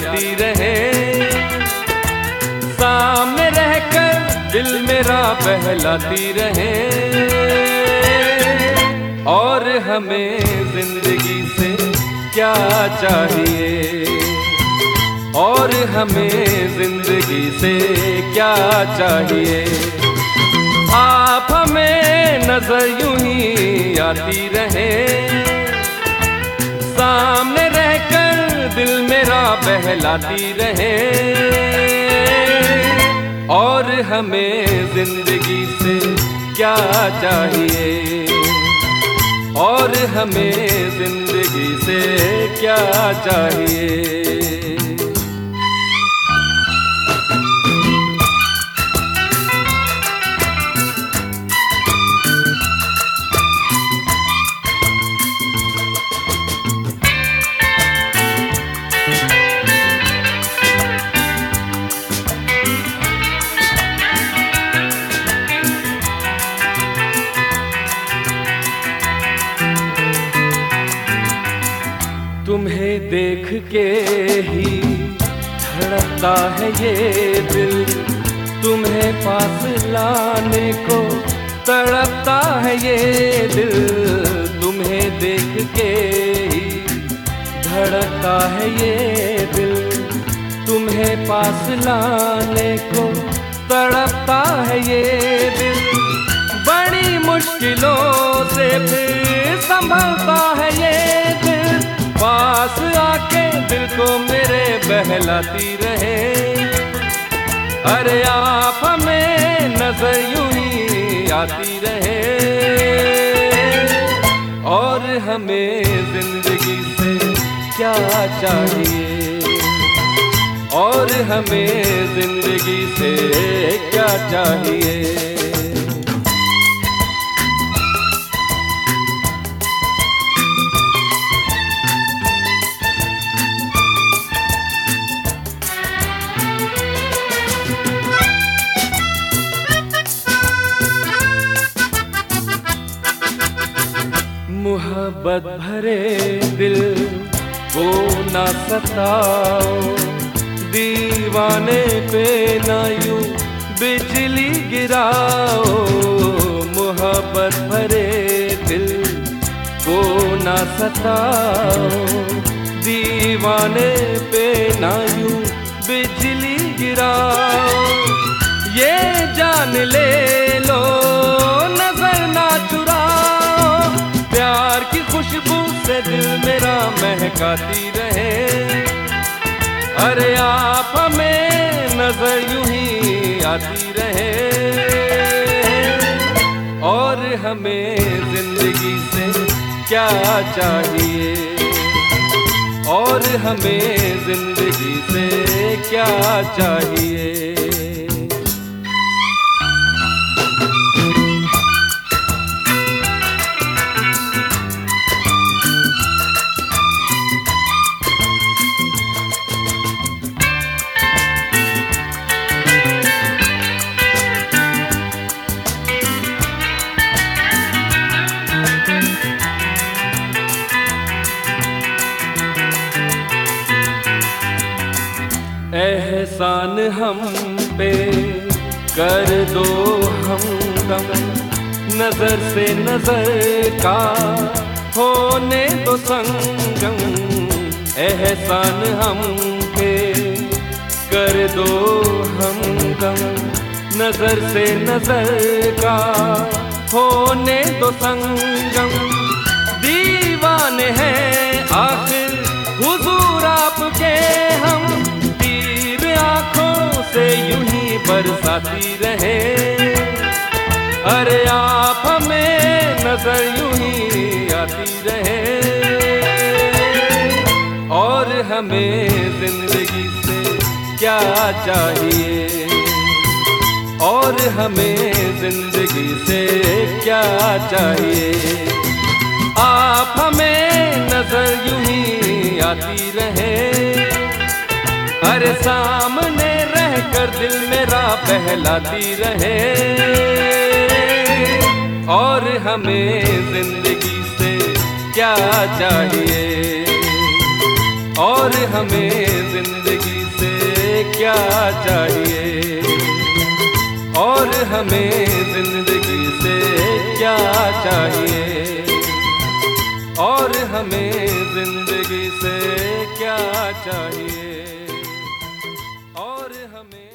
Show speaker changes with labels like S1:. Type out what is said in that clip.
S1: आती रहे, सामने रहकर दिल मेरा बहलाती रहे। और हमें जिंदगी से क्या चाहिए, और हमें जिंदगी से क्या चाहिए। आप हमें नजर यूं ही आती रहे, सामने रहकर दिल मेरा बहलाती रहे। और हमें जिंदगी से क्या चाहिए, और हमें जिंदगी से क्या चाहिए। तुम्हें देख के ही धड़कता है ये दिल, तुम्हें पास लाने को तड़पता है ये दिल। तुम्हें देख के ही धड़कता है ये दिल, तुम्हें पास लाने को तड़पता है ये दिल। बड़ी मुश्किलों से फिर संभलता है ये दिल, पास आके दिल को मेरे बहलाती रहे। अरे आप हमें नजर यूं ही आती रहे, और हमें जिंदगी से क्या चाहिए, और हमें जिंदगी से क्या चाहिए। मोहब्बत भरे दिल को ना सताओ, दीवाने पे ना यूं बिजली गिराओ। मोहब्बत भरे दिल को ना सताओ, दीवाने पे ना यूं बिजली गिराओ। ये जान ले लो नजर ना चुराओ, प्यार की खुशबू से दिल मेरा महकाती रहे। अरे आप हमें नजर यूं ही आती रहे, और हमें जिंदगी से क्या चाहिए, और हमें जिंदगी से क्या चाहिए। एहसान हम पे कर दो हमदम, नजर से नजर का होने दो संगम। एहसान हम पे कर दो हमदम, नजर से नजर का होने दो संगम। दीवाने हैं आखिर हुजूर आपके हम, आंखों से यूं ही बरसाती रहे। अरे आप हमें नजर यूं ही आती रहे, और हमें जिंदगी से क्या चाहिए, और हमें जिंदगी से क्या चाहिए। आप हमें नजर यूं ही आती रहे, अरे सामने रहकर दिल मेरा बहलाती रहे। और हमें जिंदगी से क्या चाहिए, और हमें जिंदगी से क्या चाहिए, और हमें जिंदगी से क्या चाहिए, और हमें जिंदगी से क्या चाहिए, और हमें